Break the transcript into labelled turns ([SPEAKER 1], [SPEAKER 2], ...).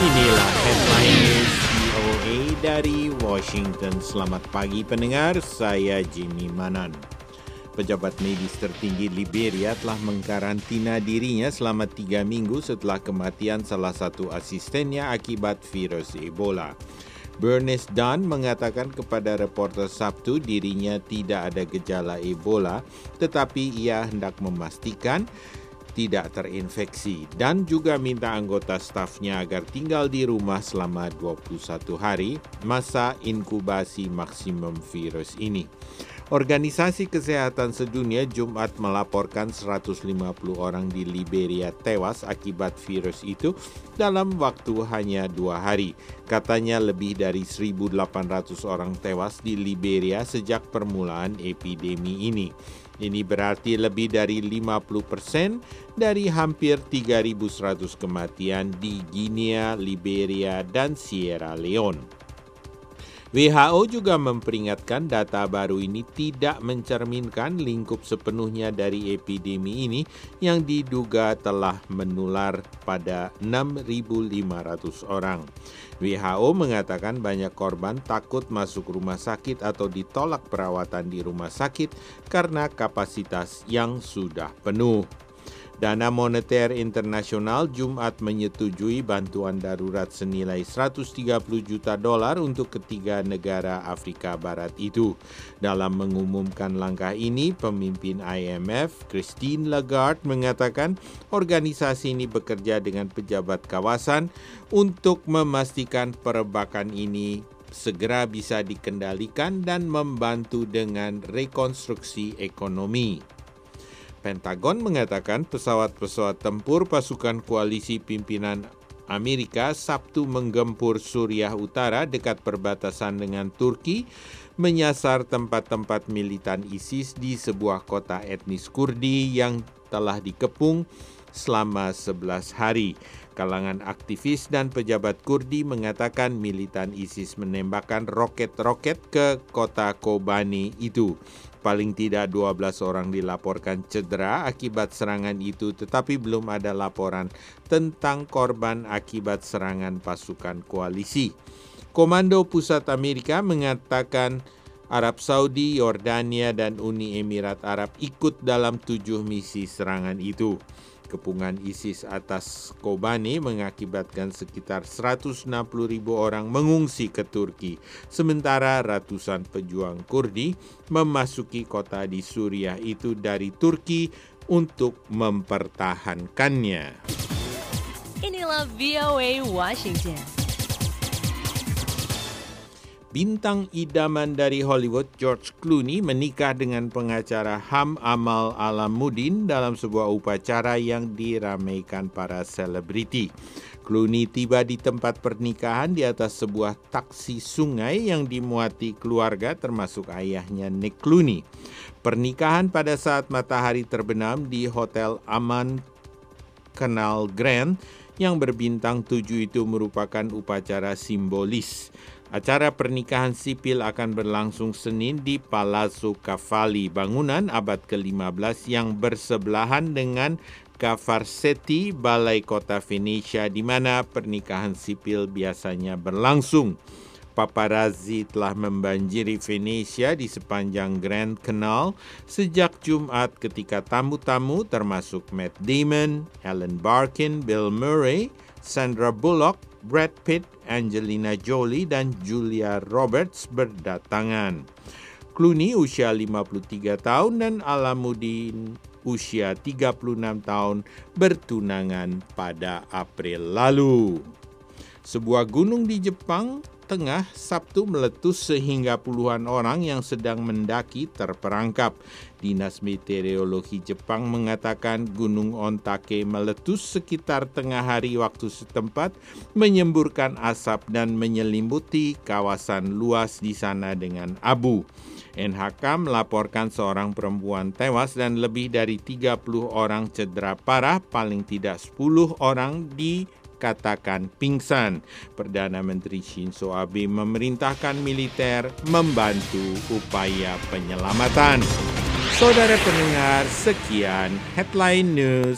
[SPEAKER 1] Inilah headline news VOA dari Washington. Selamat pagi pendengar, saya Jimmy Manan. Pejabat medis tertinggi Liberia telah mengkarantina dirinya selama 3 minggu setelah kematian salah satu asistennya akibat virus Ebola. Bernice Dunn mengatakan kepada reporter Sabtu dirinya tidak ada gejala Ebola, tetapi ia hendak memastikan tidak terinfeksi dan juga minta anggota stafnya agar tinggal di rumah selama 21 hari masa inkubasi maksimum virus ini. Organisasi Kesehatan Sedunia Jumat melaporkan 150 orang di Liberia tewas akibat virus itu dalam waktu hanya 2 hari. Katanya lebih dari 1.800 orang tewas di Liberia sejak permulaan epidemi ini. Ini berarti lebih dari 50% dari hampir 3.100 kematian di Guinea, Liberia, dan Sierra Leone. WHO juga memperingatkan data baru ini tidak mencerminkan lingkup sepenuhnya dari epidemi ini yang diduga telah menular pada 6.500 orang. WHO mengatakan banyak korban takut masuk rumah sakit atau ditolak perawatan di rumah sakit karena kapasitas yang sudah penuh. Dana Moneter Internasional Jumat menyetujui bantuan darurat senilai $130 juta untuk ketiga negara Afrika Barat itu. Dalam mengumumkan langkah ini, pemimpin IMF, Christine Lagarde, mengatakan organisasi ini bekerja dengan pejabat kawasan untuk memastikan perbakan ini segera bisa dikendalikan dan membantu dengan rekonstruksi ekonomi. Pentagon mengatakan pesawat-pesawat tempur pasukan koalisi pimpinan Amerika Sabtu menggempur Suriah Utara dekat perbatasan dengan Turki, menyasar tempat-tempat militan ISIS di sebuah kota etnis Kurdi yang telah dikepung selama 11 hari. Kalangan aktivis dan pejabat Kurdi mengatakan militan ISIS menembakkan roket-roket ke kota Kobani itu. Paling tidak 12 orang dilaporkan cedera akibat serangan itu, tetapi belum ada laporan tentang korban akibat serangan pasukan koalisi. Komando Pusat Amerika mengatakan Arab Saudi, Yordania, dan Uni Emirat Arab ikut dalam 7 misi serangan itu. Kepungan ISIS atas Kobani mengakibatkan sekitar 160.000 orang mengungsi ke Turki, sementara ratusan pejuang Kurdi memasuki kota di Suriah itu dari Turki untuk mempertahankannya.
[SPEAKER 2] Inilah VOA Washington.
[SPEAKER 1] Bintang idaman dari Hollywood George Clooney menikah dengan pengacara Ham Amal Alamuddin dalam sebuah upacara yang diramaikan para selebriti. Clooney tiba di tempat pernikahan di atas sebuah taksi sungai yang dimuati keluarga termasuk ayahnya Nick Clooney. Pernikahan pada saat matahari terbenam di Hotel Aman Canal Grand yang berbintang 7 itu merupakan upacara simbolis. Acara pernikahan sipil akan berlangsung Senin di Palazzo Cavalli, bangunan abad ke-15 yang bersebelahan dengan Cavarsetti, Balai Kota Venesia, di mana pernikahan sipil biasanya berlangsung. Paparazzi telah membanjiri Venesia di sepanjang Grand Canal sejak Jumat ketika tamu-tamu termasuk Matt Damon, Ellen Barkin, Bill Murray, Sandra Bullock, Brad Pitt, Angelina Jolie, dan Julia Roberts berdatangan. Clooney usia 53 tahun dan Alamuddin usia 36 tahun bertunangan pada April lalu. Sebuah gunung di Jepang Tengah Sabtu meletus sehingga puluhan orang yang sedang mendaki terperangkap. Dinas Meteorologi Jepang mengatakan Gunung Ontake meletus sekitar tengah hari waktu setempat, menyemburkan asap dan menyelimuti kawasan luas di sana dengan abu. NHK melaporkan seorang perempuan tewas dan lebih dari 30 orang cedera parah, paling tidak 10 orang dikatakan pingsan. Perdana Menteri Shinzo Abe memerintahkan militer membantu upaya penyelamatan. Saudara pendengar, sekian Headline News.